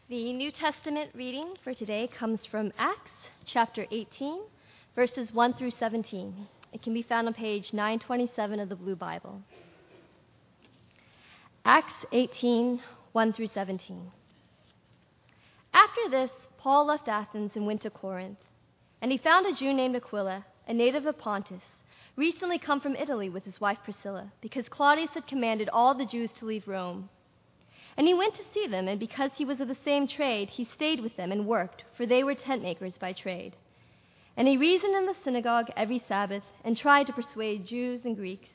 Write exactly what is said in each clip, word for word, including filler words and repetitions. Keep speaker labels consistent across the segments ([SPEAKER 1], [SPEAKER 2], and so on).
[SPEAKER 1] The New Testament reading for today comes from Acts chapter eighteen, verses one through seventeen. It can be found on page nine twenty-seven of the Blue Bible. Acts eighteen, one through seventeen. After this, Paul left Athens and went to Corinth, and he found a Jew named Aquila, a native of Pontus, recently come from Italy with his wife Priscilla, because Claudius had commanded all the Jews to leave Rome. And he went to see them, and because he was of the same trade, he stayed with them and worked, for they were tent makers by trade. And he reasoned in the synagogue every Sabbath and tried to persuade Jews and Greeks.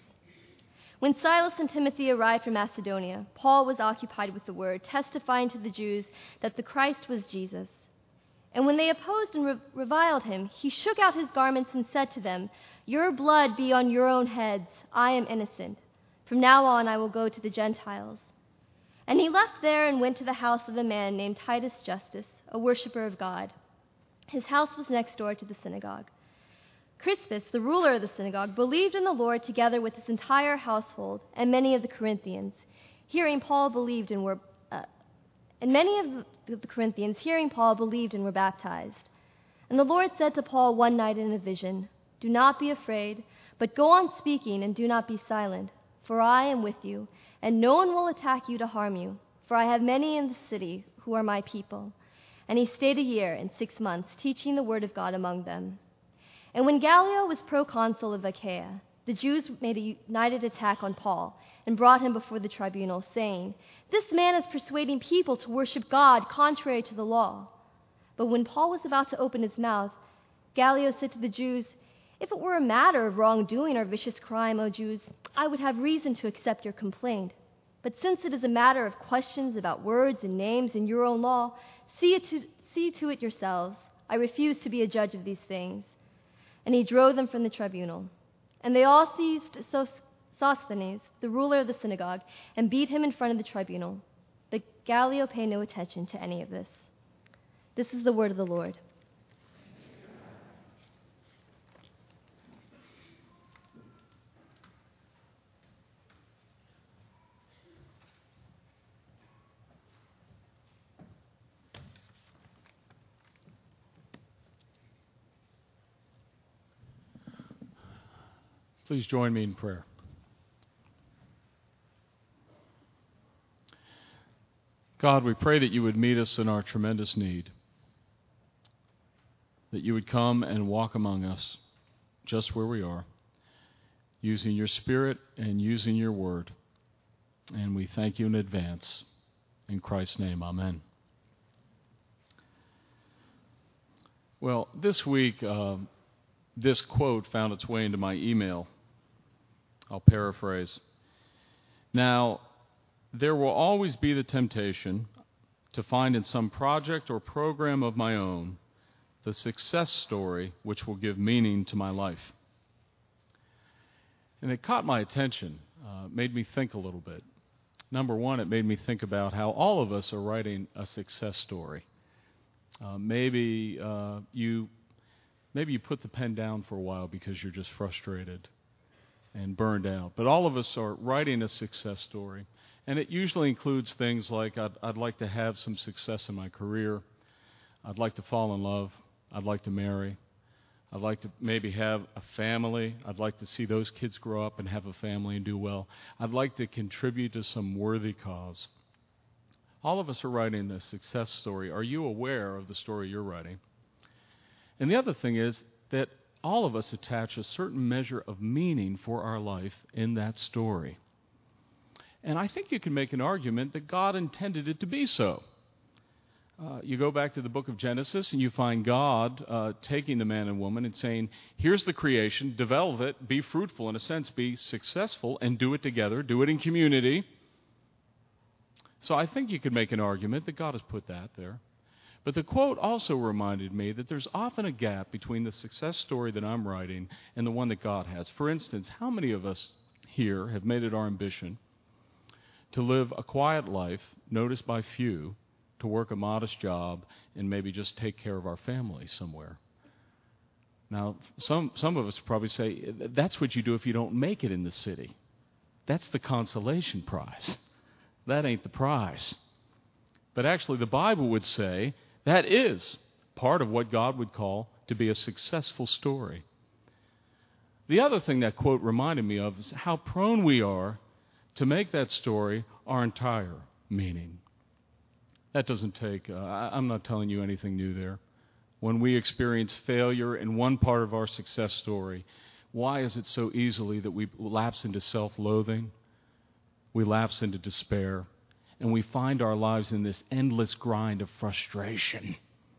[SPEAKER 1] When Silas and Timothy arrived from Macedonia, Paul was occupied with the word, testifying to the Jews that the Christ was Jesus. And when they opposed and re- reviled him, he shook out his garments and said to them, "Your blood be on your own heads. I am innocent. From now on I will go to the Gentiles." And he left there and went to the house of a man named Titus Justus, a worshiper of God. His house was next door to the synagogue. Crispus, the ruler of the synagogue, believed in the Lord together with his entire household, and many of the Corinthians, hearing Paul believed and were, uh, and many of the Corinthians, hearing Paul, believed and were baptized. And the Lord said to Paul one night in a vision, "Do not be afraid, but go on speaking and do not be silent, for I am with you, and no one will attack you to harm you, for I have many in the city who are my people." And he stayed a year and six months, teaching the word of God among them. And when Gallio was proconsul of Achaia, the Jews made a united attack on Paul and brought him before the tribunal, saying, "This man is persuading people to worship God contrary to the law." But when Paul was about to open his mouth, Gallio said to the Jews, "If it were a matter of wrongdoing or vicious crime, O Jews, I would have reason to accept your complaint. But since it is a matter of questions about words and names in your own law, see, it to, see to it yourselves. I refuse to be a judge of these things." And he drove them from the tribunal. And they all seized Sosthenes, the ruler of the synagogue, and beat him in front of the tribunal. But Gallio paid no attention to any of this. This is the word of the Lord.
[SPEAKER 2] Please join me in prayer. God, we pray that you would meet us in our tremendous need, that you would come and walk among us just where we are, using your Spirit and using your word. And we thank you in advance. In Christ's name, amen. Well, this week, uh, this quote found its way into my email. I'll paraphrase. "Now, there will always be the temptation to find in some project or program of my own the success story which will give meaning to my life." And it caught my attention, uh, made me think a little bit. Number one, it made me think about how all of us are writing a success story. Uh, maybe uh, you maybe you put the pen down for a while because you're just frustrated and burned out. But all of us are writing a success story. And it usually includes things like, I'd, I'd like to have some success in my career. I'd like to fall in love. I'd like to marry. I'd like to maybe have a family. I'd like to see those kids grow up and have a family and do well. I'd like to contribute to some worthy cause. All of us are writing a success story. Are you aware of the story you're writing? And the other thing is that all of us attach a certain measure of meaning for our life in that story. And I think you can make an argument that God intended it to be so. Uh, you go back to the book of Genesis and you find God uh, taking the man and woman and saying, here's the creation, develop it, be fruitful, in a sense, be successful, and do it together, do it in community. So I think you could make an argument that God has put that there. But the quote also reminded me that there's often a gap between the success story that I'm writing and the one that God has. For instance, how many of us here have made it our ambition to live a quiet life, noticed by few, to work a modest job, and maybe just take care of our family somewhere? Now, some, some of us probably say, that's what you do if you don't make it in the city. That's the consolation prize. That ain't the prize. But actually, the Bible would say that is part of what God would call to be a successful story. The other thing that quote reminded me of is how prone we are to make that story our entire meaning. That doesn't take, uh, I'm not telling you anything new there. When we experience failure in one part of our success story, why is it so easily that we lapse into self-loathing? We lapse into despair, and we find our lives in this endless grind of frustration.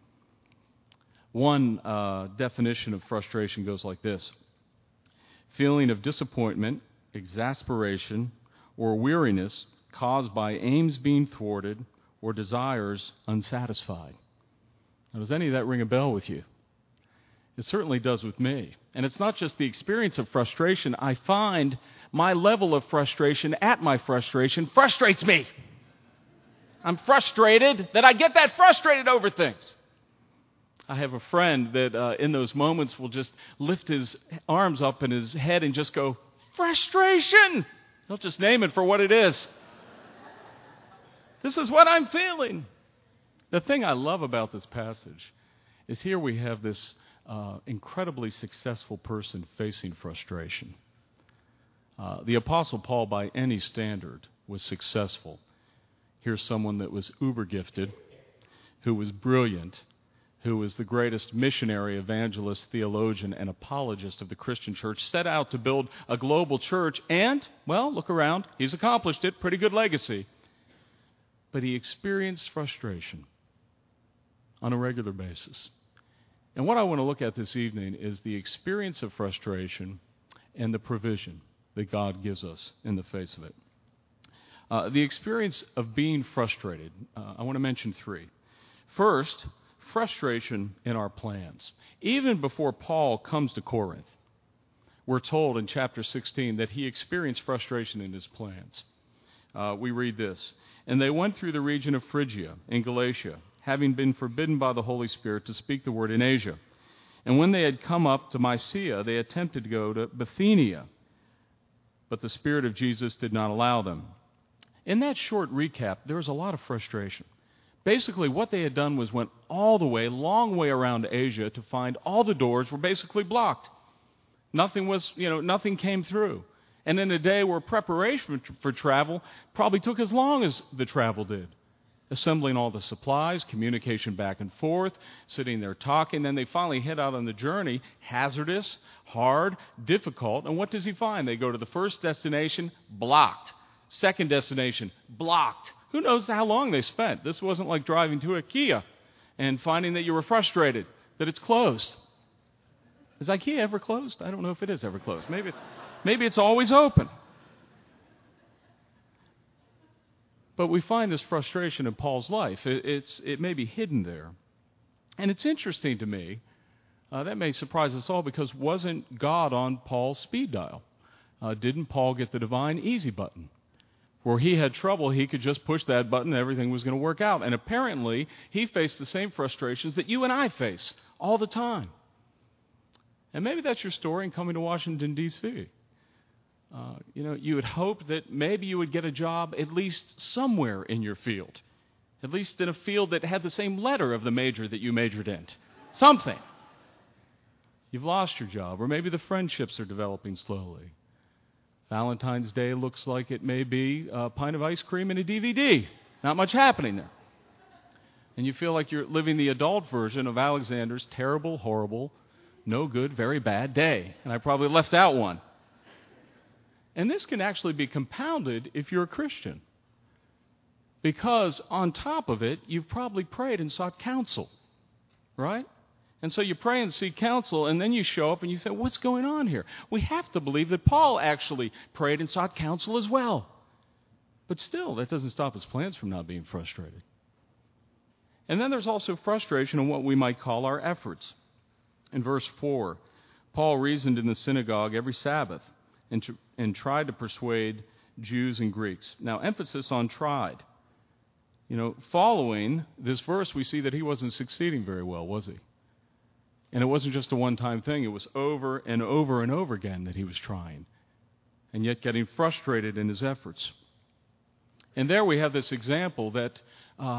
[SPEAKER 2] One uh, definition of frustration goes like this: feeling of disappointment, exasperation, or weariness caused by aims being thwarted or desires unsatisfied. Now, does any of that ring a bell with you? It certainly does with me. And it's not just the experience of frustration. I find my level of frustration at my frustration frustrates me. I'm frustrated that I get that frustrated over things. I have a friend that uh, in those moments will just lift his arms up in his head and just go, frustration! He'll just name it for what it is. This is what I'm feeling. The thing I love about this passage is here we have this uh, incredibly successful person facing frustration. Uh, the Apostle Paul, by any standard, was successful. Here's someone that was uber gifted, who was brilliant, who was the greatest missionary, evangelist, theologian, and apologist of the Christian church, set out to build a global church, and, well, look around, he's accomplished it, pretty good legacy. But he experienced frustration on a regular basis. And what I want to look at this evening is the experience of frustration and the provision that God gives us in the face of it. Uh, the experience of being frustrated, uh, I want to mention three. First, frustration in our plans. Even before Paul comes to Corinth, we're told in chapter sixteen that he experienced frustration in his plans. Uh, we read this: "And they went through the region of Phrygia and Galatia, having been forbidden by the Holy Spirit to speak the word in Asia. And when they had come up to Mysia, they attempted to go to Bithynia, but the Spirit of Jesus did not allow them." In that short recap, there was a lot of frustration. Basically, what they had done was went all the way, long way around Asia to find all the doors were basically blocked. Nothing was, you know, nothing came through. And in a day where preparation for travel probably took as long as the travel did. Assembling all the supplies, communication back and forth, sitting there talking. Then they finally head out on the journey, hazardous, hard, difficult. And what does he find? They go to the first destination, blocked. Second destination, blocked. Who knows how long they spent? This wasn't like driving to IKEA and finding that you were frustrated, that it's closed. Is IKEA ever closed? I don't know if it is ever closed. Maybe it's, maybe it's always open. But we find this frustration in Paul's life. It, it's, it may be hidden there. And it's interesting to me, uh, that may surprise us all, because wasn't God on Paul's speed dial? Uh, didn't Paul get the divine easy button? Where he had trouble, he could just push that button and everything was going to work out. And apparently, he faced the same frustrations that you and I face all the time. And maybe that's your story in coming to Washington, D C Uh, you know, you would hope that maybe you would get a job at least somewhere in your field, at least in a field that had the same letter of the major that you majored in. Something. You've lost your job, or maybe the friendships are developing slowly. Valentine's Day looks like it may be a pint of ice cream and a D V D. Not much happening there. And you feel like you're living the adult version of Alexander's terrible, horrible, no good, very bad day. And I probably left out one. And this can actually be compounded if you're a Christian. Because on top of it, you've probably prayed and sought counsel. Right? And so you pray and seek counsel, and then you show up and you say, what's going on here? We have to believe that Paul actually prayed and sought counsel as well. But still, that doesn't stop his plans from not being frustrated. And then there's also frustration in what we might call our efforts. In verse four, Paul reasoned in the synagogue every Sabbath and, to, and tried to persuade Jews and Greeks. Now, emphasis on tried. You know, following this verse, we see that he wasn't succeeding very well, was he? And it wasn't just a one-time thing. It was over and over and over again that he was trying, and yet getting frustrated in his efforts. And there we have this example that uh,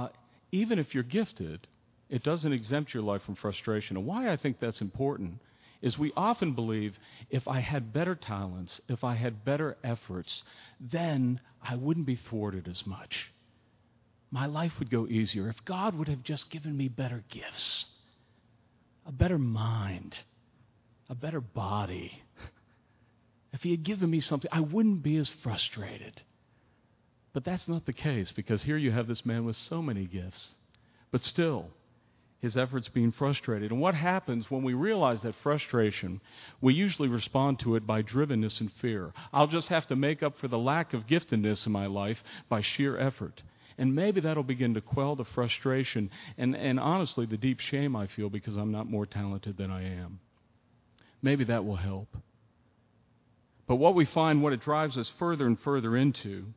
[SPEAKER 2] even if you're gifted, it doesn't exempt your life from frustration. And why I think that's important is we often believe if I had better talents, if I had better efforts, then I wouldn't be thwarted as much. My life would go easier if God would have just given me better gifts, a better mind, a better body. If he had given me something, I wouldn't be as frustrated. But that's not the case, because here you have this man with so many gifts, but still, his efforts being frustrated. And what happens when we realize that frustration, we usually respond to it by drivenness and fear. I'll just have to make up for the lack of giftedness in my life by sheer effort. And maybe that'll begin to quell the frustration and, and honestly the deep shame I feel because I'm not more talented than I am. Maybe that will help. But what we find, what it drives us further and further into,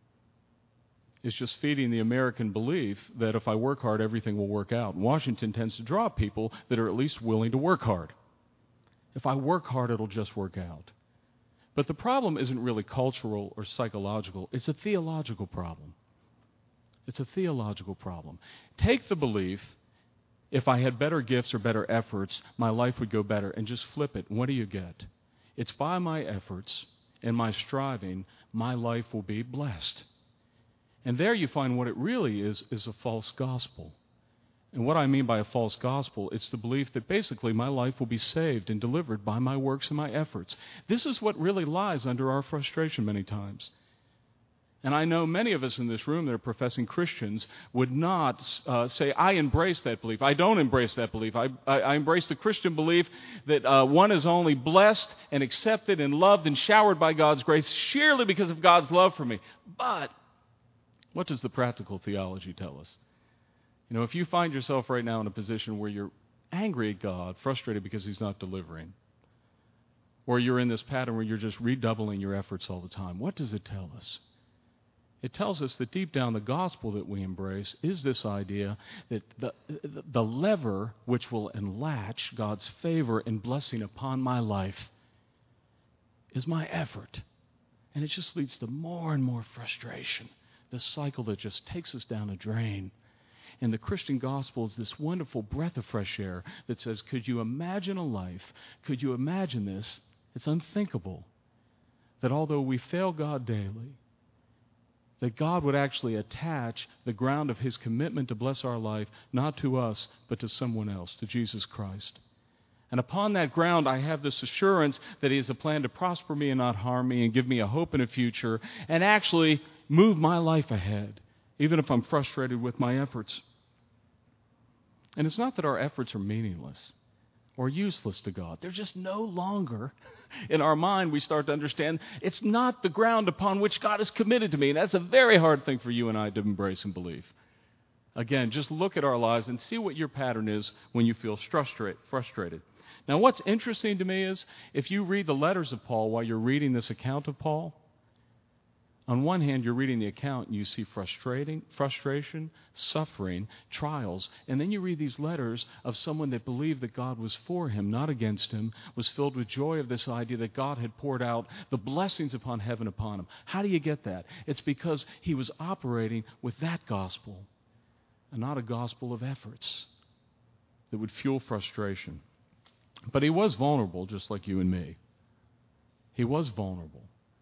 [SPEAKER 2] is just feeding the American belief that if I work hard, everything will work out. Washington tends to draw people that are at least willing to work hard. If I work hard, it'll just work out. But the problem isn't really cultural or psychological. It's a theological problem. It's a theological problem. Take the belief, if I had better gifts or better efforts, my life would go better, and just flip it. And what do you get? It's by my efforts and my striving, my life will be blessed. And there you find what it really is, is a false gospel. And what I mean by a false gospel, it's the belief that basically my life will be saved and delivered by my works and my efforts. This is what really lies under our frustration many times. And I know many of us in this room that are professing Christians would not uh, say, I embrace that belief. I don't embrace that belief. I, I, I embrace the Christian belief that uh, one is only blessed and accepted and loved and showered by God's grace sheerly because of God's love for me. But what does the practical theology tell us? You know, if you find yourself right now in a position where you're angry at God, frustrated because he's not delivering, or you're in this pattern where you're just redoubling your efforts all the time, what does it tell us? It tells us that deep down the gospel that we embrace is this idea that the, the lever which will enlatch God's favor and blessing upon my life is my effort. And it just leads to more and more frustration. This cycle that just takes us down a drain. And the Christian gospel is this wonderful breath of fresh air that says, could you imagine a life? Could you imagine this? It's unthinkable that although we fail God daily, that God would actually attach the ground of his commitment to bless our life, not to us, but to someone else, to Jesus Christ. And upon that ground, I have this assurance that he has a plan to prosper me and not harm me and give me a hope and a future and actually move my life ahead, even if I'm frustrated with my efforts. And it's not that our efforts are meaningless or useless to God. They're just no longer, in our mind, we start to understand it's not the ground upon which God is committed to me. And that's a very hard thing for you and I to embrace and believe. Again, just look at our lives and see what your pattern is when you feel frustrated. Now, what's interesting to me is if you read the letters of Paul while you're reading this account of Paul, on one hand, you're reading the account and you see frustrating, frustration, suffering, trials, and then you read these letters of someone that believed that God was for him, not against him, was filled with joy of this idea that God had poured out the blessings upon heaven upon him. How do you get that? It's because he was operating with that gospel and not a gospel of efforts that would fuel frustration. But he was vulnerable, just like you and me. He was vulnerable.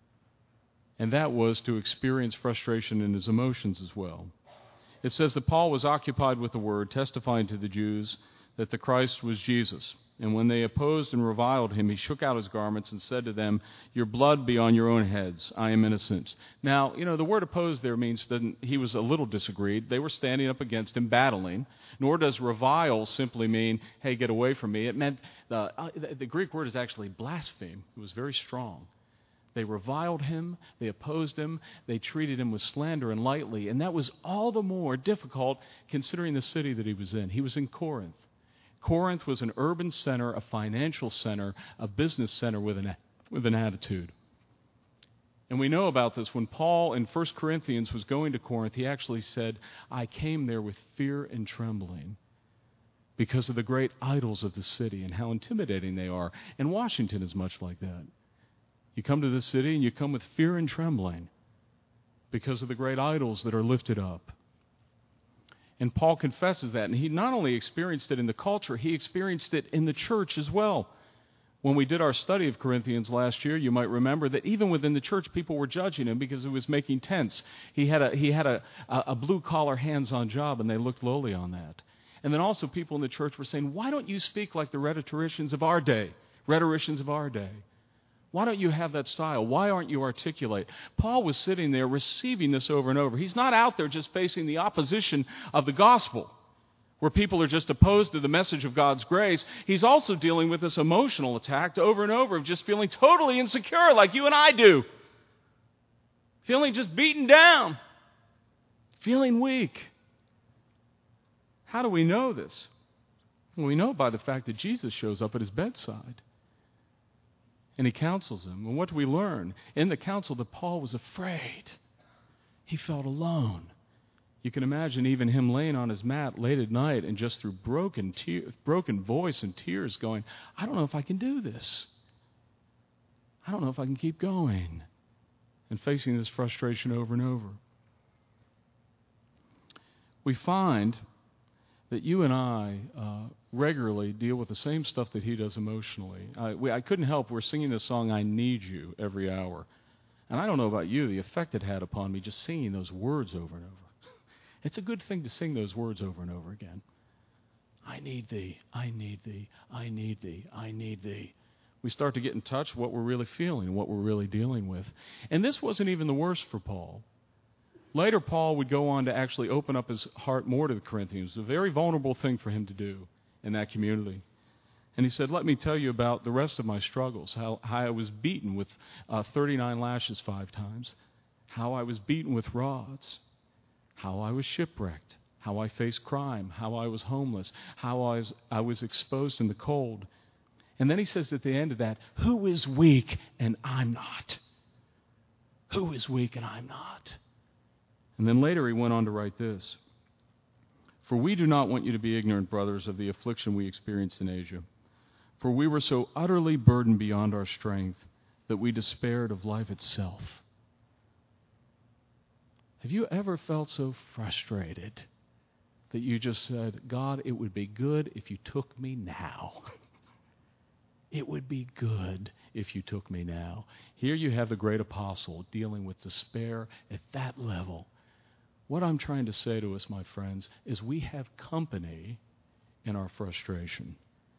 [SPEAKER 2] And that was to experience frustration in his emotions as well. It says that Paul was occupied with the word, testifying to the Jews that the Christ was Jesus. And when they opposed and reviled him, he shook out his garments and said to them, your blood be on your own heads. I am innocent. Now, you know, the word opposed there means that he was a little disagreed. They were standing up against him, battling. Nor does revile simply mean, hey, get away from me. It meant, uh, the Greek word is actually blaspheme. It was very strong. They reviled him, they opposed him, they treated him with slander and lightly, and that was all the more difficult considering the city that he was in. He was in Corinth. Corinth was an urban center, a financial center, a business center with an, with an attitude. And we know about this. When Paul in First Corinthians was going to Corinth, he actually said, I came there with fear and trembling because of the great idols of the city and how intimidating they are. And Washington is much like that. You come to this city and you come with fear and trembling because of the great idols that are lifted up. And Paul confesses that. And he not only experienced it in the culture, he experienced it in the church as well. When we did our study of Corinthians last year, you might remember that even within the church, people were judging him because he was making tents. He had a, he had a, a blue-collar, hands-on job, and they looked lowly on that. And then also people in the church were saying, why don't you speak like the rhetoricians of our day? Rhetoricians of our day. Why don't you have that style? Why aren't you articulate? Paul was sitting there receiving this over and over. He's not out there just facing the opposition of the gospel, where people are just opposed to the message of God's grace. He's also dealing with this emotional attack over and over of just feeling totally insecure like you and I do. Feeling just beaten down. Feeling weak. How do we know this? Well, we know by the fact that Jesus shows up at his bedside. And he counsels him. And what do we learn? In the counsel that Paul was afraid. He felt alone. You can imagine even him laying on his mat late at night and just through broken tear, broken voice and tears going, I don't know if I can do this. I don't know if I can keep going. And facing this frustration over and over. We find that you and I uh, regularly deal with the same stuff that he does emotionally. I, we, I couldn't help, we're singing this song, I Need You, every hour. And I don't know about you, the effect it had upon me just singing those words over and over. It's a good thing to sing those words over and over again. I need thee, I need thee, I need thee, I need thee. We start to get in touch with what we're really feeling, what we're really dealing with. And this wasn't even the worst for Paul. Later, Paul would go on to actually open up his heart more to the Corinthians. It was a very vulnerable thing for him to do in that community. And he said, let me tell you about the rest of my struggles, how, how I was beaten with uh, thirty-nine lashes five times, how I was beaten with rods, how I was shipwrecked, how I faced crime, how I was homeless, how I was, I was exposed in the cold. And then he says at the end of that, who is weak and I'm not? Who is weak and I'm not? And then later he went on to write this. For we do not want you to be ignorant, brothers, of the affliction we experienced in Asia. For we were so utterly burdened beyond our strength that we despaired of life itself. Have you ever felt so frustrated that you just said, God, it would be good if you took me now? It would be good if you took me now. Here you have the great apostle dealing with despair at that level. What I'm trying to say to us, my friends, is we have company in our frustration.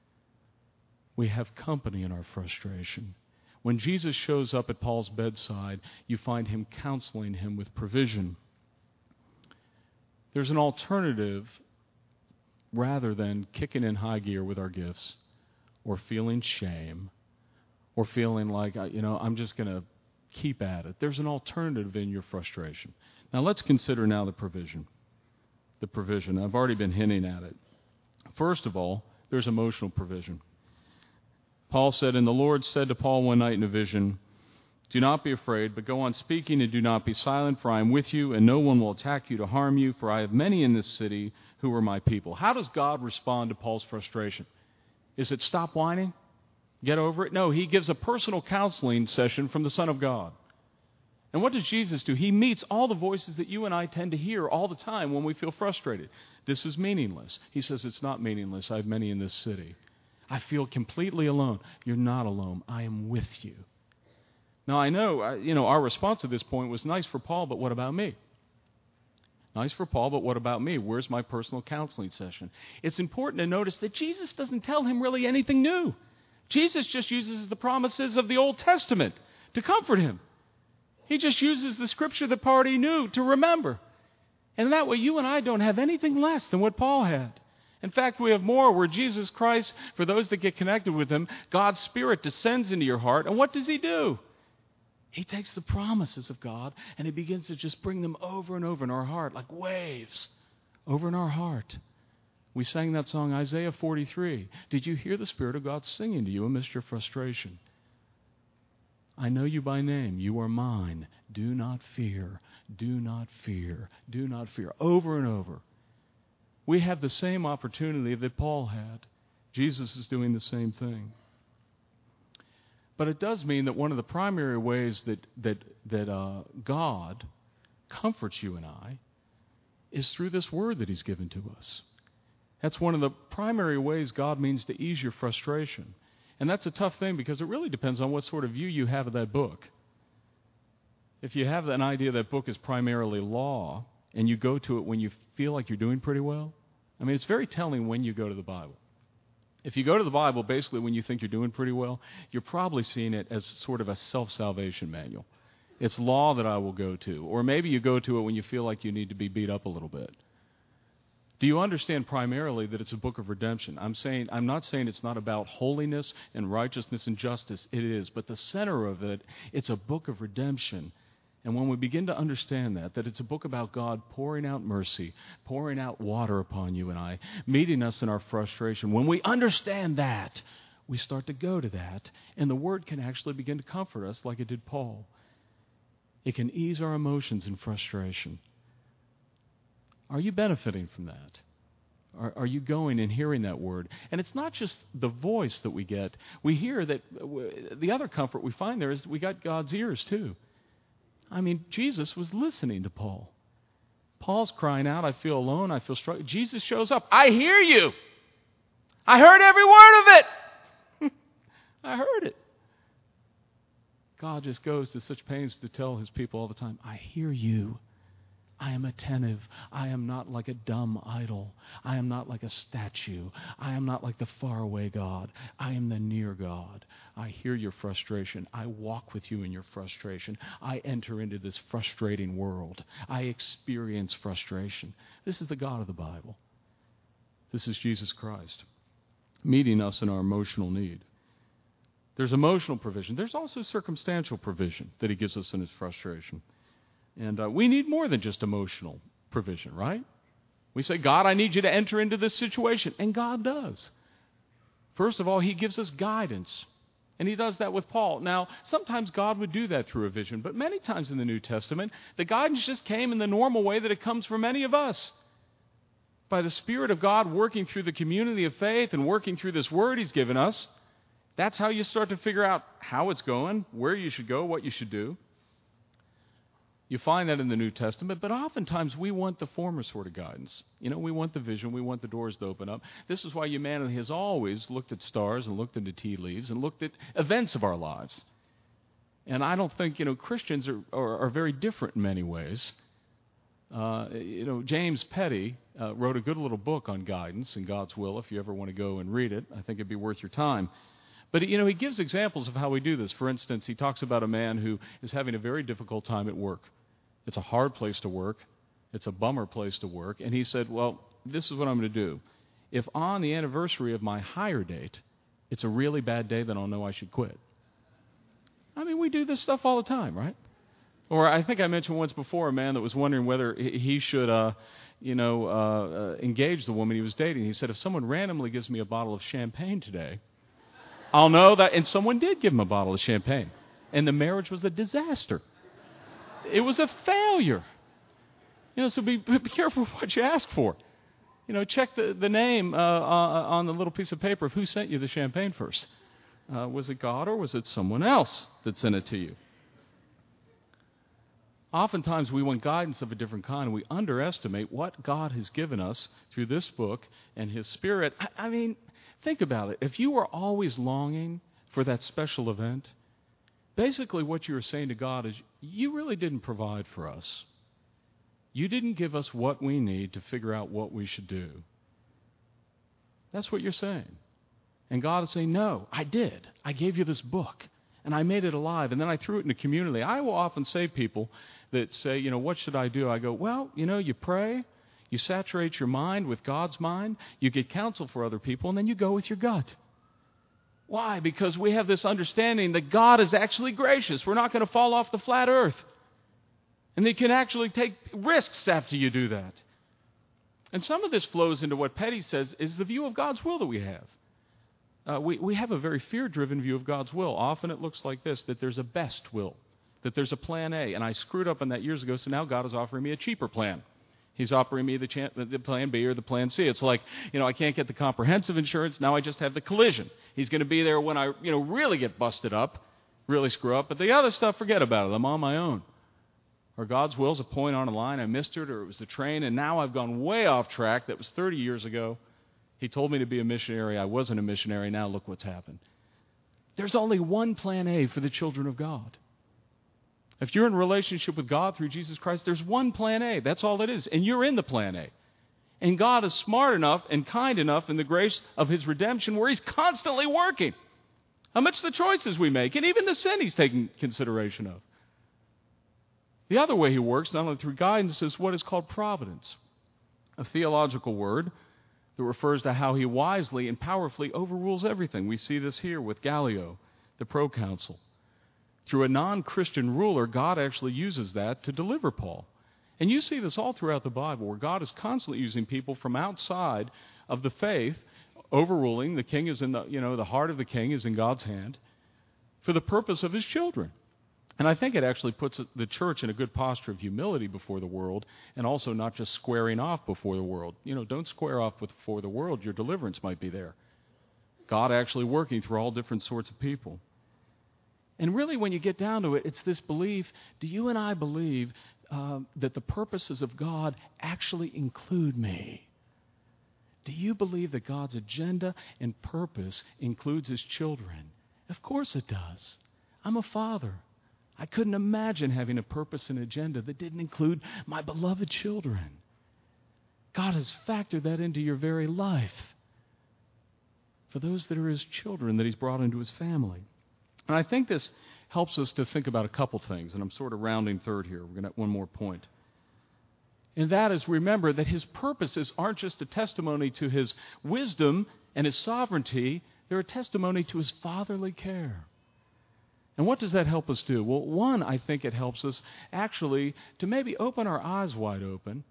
[SPEAKER 2] We have company in our frustration. When Jesus shows up at Paul's bedside, you find him counseling him with provision. There's an alternative rather than kicking in high gear with our gifts or feeling shame or feeling like, you know, I'm just going to keep at it. There's an alternative in your frustration. Now let's consider now the provision. The provision. I've already been hinting at it. First of all, there's emotional provision. Paul said, and the Lord said to Paul one night in a vision, do not be afraid, but go on speaking and do not be silent, for I am with you, and no one will attack you to harm you, for I have many in this city who are my people. How does God respond to Paul's frustration? Is it stop whining? Get over it? No, he gives a personal counseling session from the Son of God. And what does Jesus do? He meets all the voices that you and I tend to hear all the time when we feel frustrated. This is meaningless. He says, it's not meaningless. I have many in this city. I feel completely alone. You're not alone. I am with you. Now, I know, you know, our response to this point was nice for Paul, but what about me? Nice for Paul, but what about me? Where's my personal counseling session? It's important to notice that Jesus doesn't tell him really anything new. Jesus just uses the promises of the Old Testament to comfort him. He just uses the scripture that Paul already knew to remember. And that way you and I don't have anything less than what Paul had. In fact, we have more where Jesus Christ, for those that get connected with him, God's Spirit descends into your heart. And what does he do? He takes the promises of God and he begins to just bring them over and over in our heart like waves over in our heart. We sang that song, Isaiah forty-three. Did you hear the Spirit of God singing to you amidst your frustration? I know you by name. You are mine. Do not fear. Do not fear. Do not fear. Over and over. We have the same opportunity that Paul had. Jesus is doing the same thing. But it does mean that one of the primary ways that that that uh, God comforts you and I is through this word that he's given to us. That's one of the primary ways God means to ease your frustration. And that's a tough thing because it really depends on what sort of view you have of that book. If you have an idea that book is primarily law, and you go to it when you feel like you're doing pretty well, I mean, it's very telling when you go to the Bible. If you go to the Bible basically when you think you're doing pretty well, you're probably seeing it as sort of a self-salvation manual. It's law that I will go to. Or maybe you go to it when you feel like you need to be beat up a little bit. Do you understand primarily that it's a book of redemption? I'm saying, I'm not saying it's not about holiness and righteousness and justice. It is. But the center of it, it's a book of redemption. And when we begin to understand that, that it's a book about God pouring out mercy, pouring out water upon you and I, meeting us in our frustration, when we understand that, we start to go to that, and the Word can actually begin to comfort us like it did Paul. It can ease our emotions and frustration. Are you benefiting from that? Are, are you going and hearing that Word? And it's not just the voice that we get. We hear that the other comfort we find there is we got God's ears too. I mean, Jesus was listening to Paul. Paul's crying out, I feel alone, I feel struggling. Jesus shows up. I hear you. I heard every word of it. I heard it. God just goes to such pains to tell his people all the time, I hear you. I am attentive. I am not like a dumb idol. I am not like a statue. I am not like the faraway God. I am the near God. I hear your frustration. I walk with you in your frustration. I enter into this frustrating world. I experience frustration. This is the God of the Bible. This is Jesus Christ meeting us in our emotional need. There's emotional provision. There's also circumstantial provision that he gives us in his frustration. And uh, we need more than just emotional provision, right? We say, God, I need you to enter into this situation. And God does. First of all, he gives us guidance. And he does that with Paul. Now, sometimes God would do that through a vision. But many times in the New Testament, the guidance just came in the normal way that it comes from any of us. By the Spirit of God working through the community of faith and working through this word he's given us. That's how you start to figure out how it's going, where you should go, what you should do. You find that in the New Testament, but oftentimes we want the former sort of guidance. You know, we want the vision, we want the doors to open up. This is why humanity has always looked at stars and looked into tea leaves and looked at events of our lives. And I don't think, you know, Christians are, are, are very different in many ways. Uh, you know, James Petty uh, wrote a good little book on guidance and God's will. If you ever want to go and read it, I think it'd be worth your time. But, you know, he gives examples of how we do this. For instance, he talks about a man who is having a very difficult time at work. It's a hard place to work. It's a bummer place to work. And he said, well, this is what I'm going to do. If on the anniversary of my hire date, it's a really bad day, then I'll know I should quit. I mean, we do this stuff all the time, right? Or I think I mentioned once before a man that was wondering whether he should, uh, you know, uh, uh, engage the woman he was dating. He said, if someone randomly gives me a bottle of champagne today, I'll know that. And someone did give him a bottle of champagne. And the marriage was a disaster. It was a failure. You know, so be, be careful what you ask for. You know, check the, the name uh, uh, on the little piece of paper of who sent you the champagne first. Uh, was it God or was it someone else that sent it to you? Oftentimes we want guidance of a different kind, and we underestimate what God has given us through this book and His Spirit. I, I mean, think about it. If you were always longing for that special event, basically what you were saying to God is, you really didn't provide for us. You didn't give us what we need to figure out what we should do. That's what you're saying. And God is saying, no, I did. I gave you this book, and I made it alive, and then I threw it in the community. I will often say to people that say, you know, what should I do? I go, well, you know, you pray, you saturate your mind with God's mind, you get counsel for other people, and then you go with your gut. Why? Because we have this understanding that God is actually gracious. We're not going to fall off the flat earth. And they can actually take risks after you do that. And some of this flows into what Petty says is the view of God's will that we have. Uh, we, we have a very fear-driven view of God's will. Often it looks like this, that there's a best will, that there's a plan A. And I screwed up on that years ago, so now God is offering me a cheaper plan. He's offering me the, chan- the plan B or the plan C. It's like, you know, I can't get the comprehensive insurance. Now I just have the collision. He's going to be there when I, you know, really get busted up, really screw up. But the other stuff, forget about it. I'm on my own. or God's will is a point on a line, I missed it, or it was the train, and now I've gone way off track. That was thirty years ago. He told me to be a missionary. I wasn't a missionary. Now look what's happened. There's only one plan A for the children of God. If you're in a relationship with God through Jesus Christ, there's one plan A. That's all it is. And you're in the plan A. And God is smart enough and kind enough in the grace of His redemption where He's constantly working. How much the choices we make, and even the sin He's taking consideration of. The other way He works, not only through guidance, is what is called providence, a theological word that refers to how He wisely and powerfully overrules everything. We see this here with Gallio, the proconsul. Through a non-Christian ruler, God actually uses that to deliver Paul. And you see this all throughout the Bible, where God is constantly using people from outside of the faith, overruling. The king is in the, you know, the heart of the king is in God's hand for the purpose of His children. And I think it actually puts the church in a good posture of humility before the world, and also not just squaring off before the world. You know, don't square off before the world. Your deliverance might be there. God actually working through all different sorts of people. And really, when you get down to it, it's this belief, do you and I believe uh, that the purposes of God actually include me? Do you believe that God's agenda and purpose includes His children? Of course it does. I'm a father. I couldn't imagine having a purpose and agenda that didn't include my beloved children. God has factored that into your very life for those that are His children that He's brought into His family. And I think this helps us to think about a couple things, and I'm sort of rounding third here. We're going to have one more point. And that is, remember that His purposes aren't just a testimony to His wisdom and His sovereignty, they're a testimony to His fatherly care. And what does that help us do? Well, one, I think it helps us actually to maybe open our eyes wide open,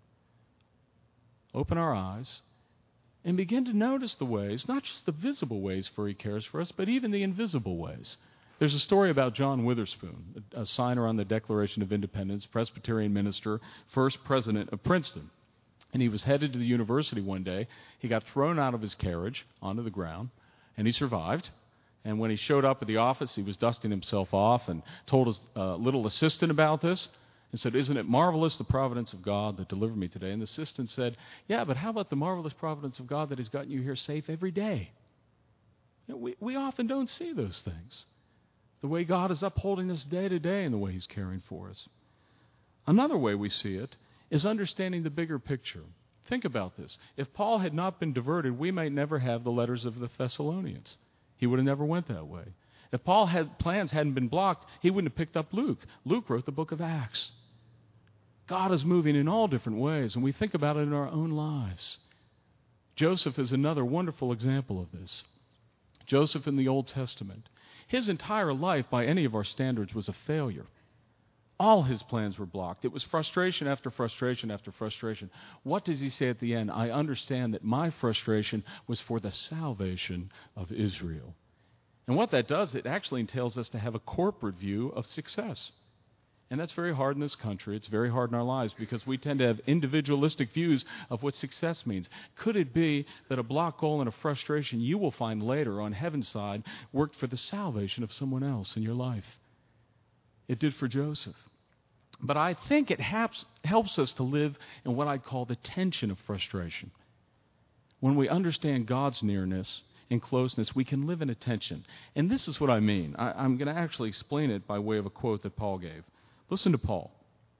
[SPEAKER 2] open our eyes, and begin to notice the ways, not just the visible ways for He cares for us, but even the invisible ways. There's a story about John Witherspoon, a signer on the Declaration of Independence, Presbyterian minister, first president of Princeton. And he was headed to the university one day. He got thrown out of his carriage onto the ground, and he survived. And when he showed up at the office, he was dusting himself off and told his uh, little assistant about this and said, "Isn't it marvelous, the providence of God that delivered me today?" And the assistant said, "Yeah, but how about the marvelous providence of God that has gotten you here safe every day?" You know, we, we often don't see those things. The way God is upholding us day to day and the way He's caring for us. Another way we see it is understanding the bigger picture. Think about this. If Paul had not been diverted, we might never have the letters of the Thessalonians. He would have never went that way. If Paul's had, plans hadn't been blocked, he wouldn't have picked up Luke. Luke wrote the book of Acts. God is moving in all different ways, and we think about it in our own lives. Joseph is another wonderful example of this. Joseph in the Old Testament. His entire life, by any of our standards, was a failure. All his plans were blocked. It was frustration after frustration after frustration. What does he say at the end? I understand that my frustration was for the salvation of Israel. And what that does, it actually entails us to have a corporate view of success. And that's very hard in this country. It's very hard in our lives because we tend to have individualistic views of what success means. Could it be that a block goal and a frustration you will find later on heaven's side worked for the salvation of someone else in your life? It did for Joseph. But I think it helps, helps us to live in what I call the tension of frustration. When we understand God's nearness and closeness, we can live in a tension. And this is what I mean. I, I'm going to actually explain it by way of a quote that Paul gave. Listen to Paul.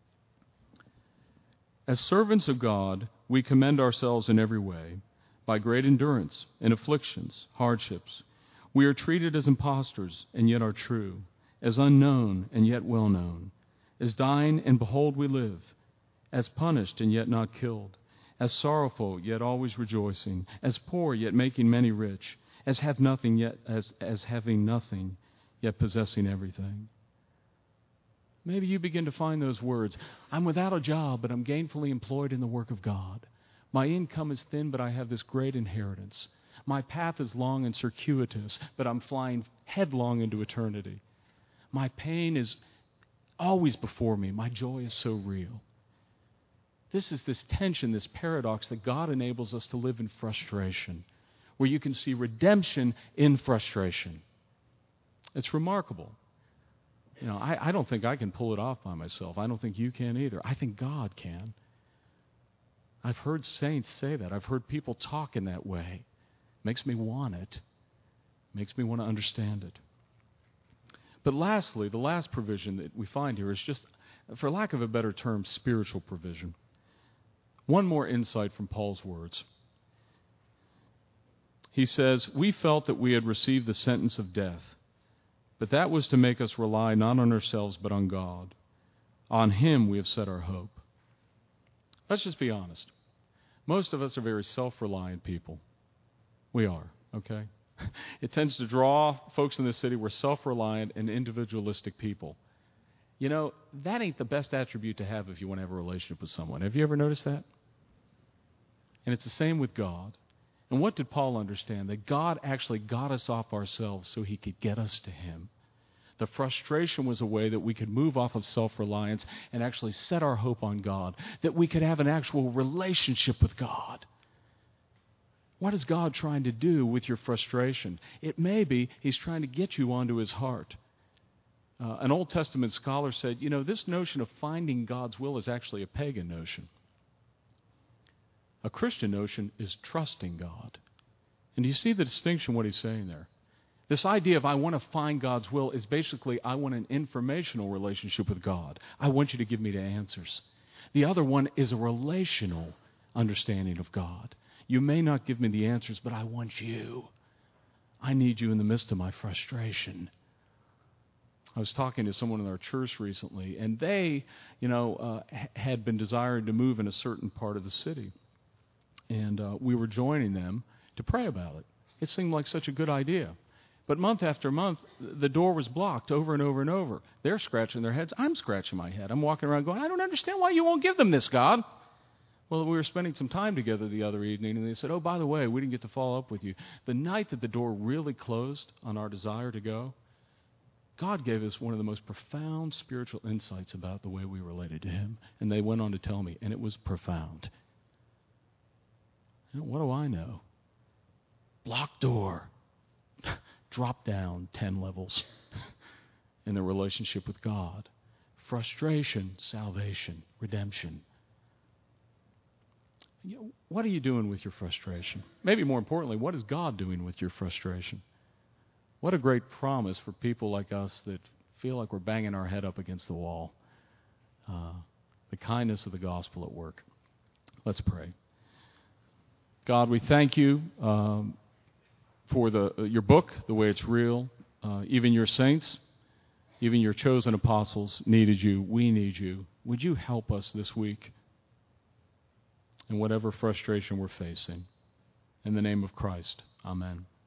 [SPEAKER 2] As servants of God, we commend ourselves in every way by great endurance in afflictions, hardships. We are treated as impostors and yet are true, as unknown and yet well known, as dying and behold we live, as punished and yet not killed, as sorrowful yet always rejoicing, as poor yet making many rich, as have nothing yet as, as having nothing yet possessing everything. Maybe you begin to find those words. I'm without a job, but I'm gainfully employed in the work of God. My income is thin, but I have this great inheritance. My path is long and circuitous, but I'm flying headlong into eternity. My pain is always before me. My joy is so real. This is this tension, this paradox that God enables us to live in frustration, where you can see redemption in frustration. It's remarkable. You know, I, I don't think I can pull it off by myself. I don't think you can either. I think God can. I've heard saints say that. I've heard people talk in that way. Makes me want it. Makes me want to understand it. But lastly, the last provision that we find here is just, for lack of a better term, spiritual provision. One more insight from Paul's words. He says, "We felt that we had received the sentence of death, but that was to make us rely not on ourselves but on God. On Him we have set our hope." Let's just be honest. Most of us are very self-reliant people. We are, okay? It tends to draw folks in this city. We're self-reliant and individualistic people. You know, that ain't the best attribute to have if you want to have a relationship with someone. Have you ever noticed that? And it's the same with God. And what did Paul understand? That God actually got us off ourselves so He could get us to Him. The frustration was a way that we could move off of self-reliance and actually set our hope on God, that we could have an actual relationship with God. What is God trying to do with your frustration? It may be He's trying to get you onto His heart. Uh, an Old Testament scholar said, you know, this notion of finding God's will is actually a pagan notion. A Christian notion is trusting God. And do you see the distinction, what he's saying there? This idea of I want to find God's will is basically I want an informational relationship with God. I want you to give me the answers. The other one is a relational understanding of God. You may not give me the answers, but I want you. I need you in the midst of my frustration. I was talking to someone in our church recently, and they, you know, uh, had been desiring to move in a certain part of the city. And uh, we were joining them to pray about it. It seemed like such a good idea. But month after month, the door was blocked over and over and over. They're scratching their heads. I'm scratching my head. I'm walking around going, I don't understand why you won't give them this, God. Well, we were spending some time together the other evening, and they said, oh, by the way, we didn't get to follow up with you. The night that the door really closed on our desire to go, God gave us one of the most profound spiritual insights about the way we related to Him. And they went on to tell me, and it was profound. You know, what do I know? Blocked door. Drop down ten levels in the relationship with God. Frustration, salvation, redemption. You know, what are you doing with your frustration? Maybe more importantly, what is God doing with your frustration? What a great promise for people like us that feel like we're banging our head up against the wall. Uh, the kindness of the gospel at work. Let's pray. God, we thank you um, for the uh, your book, the way it's real. Uh, even your saints, even your chosen apostles needed you. We need you. Would you help us this week in whatever frustration we're facing? In the name of Christ, amen.